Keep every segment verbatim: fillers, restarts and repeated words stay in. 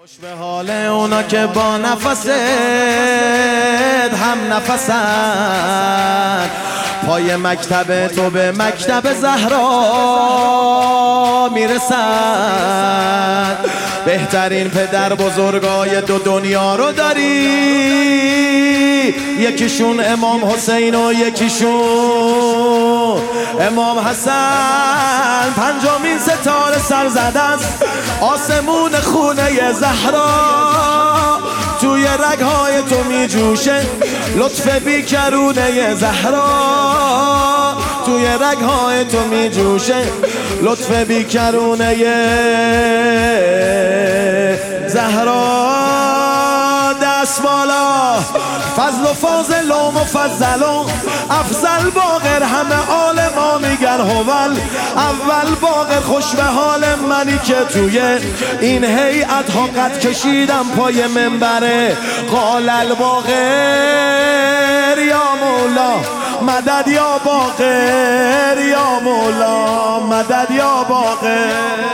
خوش به حال اونا که با نفست هم نفسن، پای مکتب تو به مکتب زهرا میرسن. بهترین پدر بزرگای دو دنیا رو داری، یکیشون امام حسین و یکیشون امام حسن. پنجمین ستاره سر زده است آسمون خونه زهرا، توی رگهای تو می جوشه لطف بیکرونه زهرا، توی رگهای تو می جوشه لطف بیکرونه زهرا. دست بالا، فضل و فاضل و مفضل و افضل باقر، همه عالما میگن هوال اول باقر. خوش به حال منی که توی این هیئت ها قد کشیدم پای منبر قال الباقر. یا مولا مدد یا باقر، یا مولا مدد یا باقر.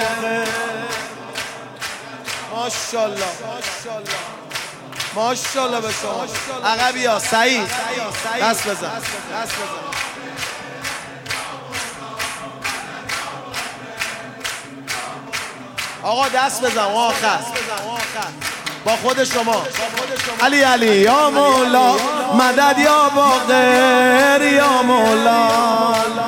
ماشاءالله ماشاءالله به شما. عقبی ها سعید دست بزن، دست بزن. آقا دست بزن آخر با خود شما. علی علی یا مولا مدد یا باقر، یا مولا.